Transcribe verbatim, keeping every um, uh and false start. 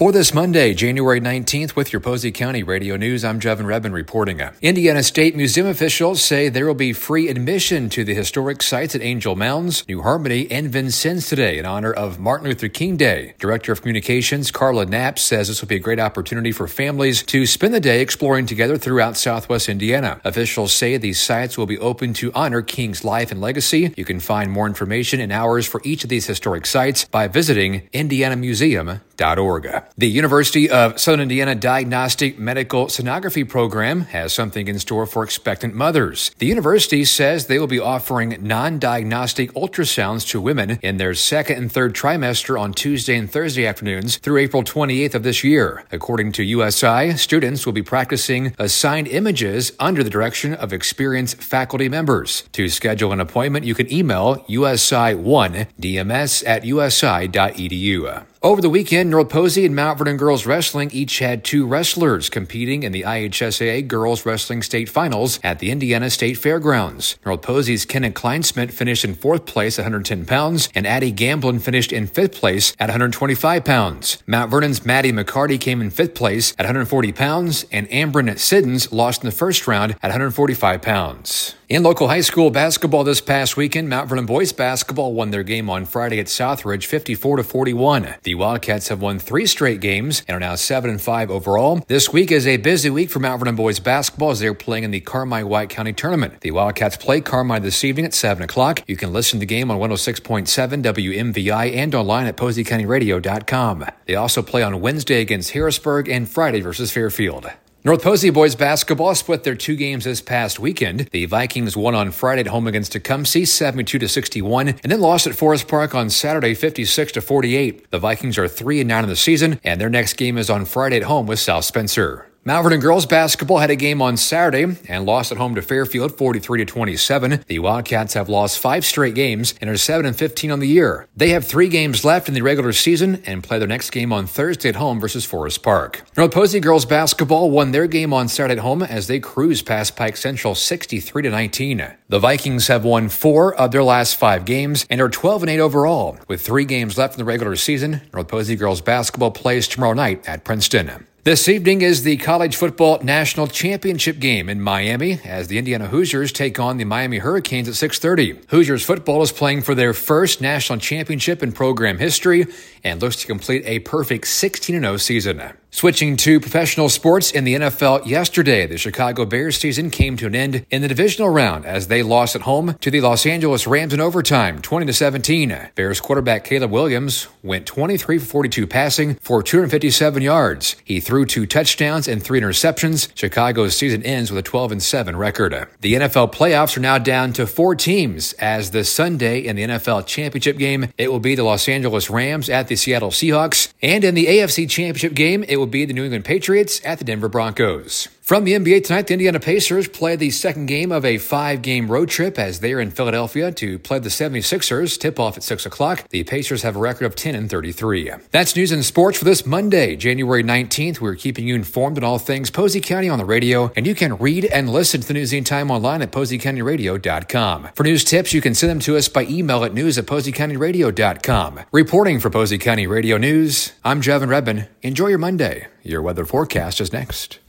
For this Monday, January nineteenth, with your Posey County Radio News, I'm Jevin Redman reporting. Indiana State Museum officials say there will be free admission to the historic sites at Angel Mounds, New Harmony, and Vincennes today in honor of Martin Luther King Day. Director of Communications Carla Knapp says this will be a great opportunity for families to spend the day exploring together throughout Southwest Indiana. Officials say these sites will be open to honor King's life and legacy. You can find more information and hours for each of these historic sites by visiting indiana museum dot org. The University of Southern Indiana Diagnostic Medical Sonography Program has something in store for expectant mothers. The university says they will be offering non-diagnostic ultrasounds to women in their second and third trimester on Tuesday and Thursday afternoons through April twenty-eighth of this year. According to U S I, students will be practicing assigned images under the direction of experienced faculty members. To schedule an appointment, you can email U S I one D M S at U S I dot E D U. Over the weekend, North Posey and Mount Vernon Girls Wrestling each had two wrestlers competing in the I H S A A Girls Wrestling State Finals at the Indiana State Fairgrounds. North Posey's Kenneth Kleinsmith finished in fourth place at one hundred ten pounds, and Addie Gamblin finished in fifth place at one hundred twenty-five pounds. Mount Vernon's Maddie McCarty came in fifth place at one hundred forty pounds, and Ambryn Siddons lost in the first round at one hundred forty-five pounds. In local high school basketball this past weekend, Mount Vernon boys basketball won their game on Friday at Southridge fifty-four to forty-one. The Wildcats have won three straight games and are now seven and five overall. This week is a busy week for Mount Vernon boys basketball as they're playing in the Carmi-White County Tournament. The Wildcats play Carmi this evening at seven o'clock. You can listen to the game on one oh six point seven W M V I and online at posey county radio dot com. They also play on Wednesday against Harrisburg and Friday versus Fairfield. North Posey boys basketball split their two games this past weekend. The Vikings won on Friday at home against Tecumseh seventy-two to sixty-one, and then lost at Forest Park on Saturday fifty-six to forty-eight. The Vikings are three and nine in the season, and their next game is on Friday at home with South Spencer. Mount Vernon girls basketball had a game on Saturday and lost at home to Fairfield forty-three to twenty-seven. The Wildcats have lost five straight games and are seven and fifteen on the year. They have three games left in the regular season and play their next game on Thursday at home versus Forest Park. North Posey girls basketball won their game on Saturday at home as they cruised past Pike Central sixty-three to nineteen. The Vikings have won four of their last five games and are twelve and eight overall. With three games left in the regular season, North Posey girls basketball plays tomorrow night at Princeton. This evening is the College Football National Championship game in Miami as the Indiana Hoosiers take on the Miami Hurricanes at six thirty. Hoosiers football is playing for their first national championship in program history and looks to complete a perfect sixteen and oh season. Switching to professional sports in the N F L yesterday, the Chicago Bears season came to an end in the divisional round as they lost at home to the Los Angeles Rams in overtime, twenty to seventeen. Bears quarterback Caleb Williams went twenty-three for forty-two passing for two hundred fifty-seven yards. He threw two touchdowns and three interceptions. Chicago's season ends with a twelve and seven record. The N F L playoffs are now down to four teams as this Sunday in the N F L championship game, it will be the Los Angeles Rams at the Seattle Seahawks, and in the A F C championship game, it will be the New England Patriots at the Denver Broncos. From the N B A tonight, the Indiana Pacers play the second game of a five-game road trip as they are in Philadelphia to play the seventy-sixers. Tip-off at six o'clock. The Pacers have a record of ten and thirty-three. That's news and sports for this Monday, January nineteenth. We're keeping you informed on all things Posey County on the radio, and you can read and listen to the News Anytime online at posey county radio dot com. For news tips, you can send them to us by email at news at posey county radio dot com. Reporting for Posey County Radio News, I'm Jevin Redman. Enjoy your Monday. Your weather forecast is next.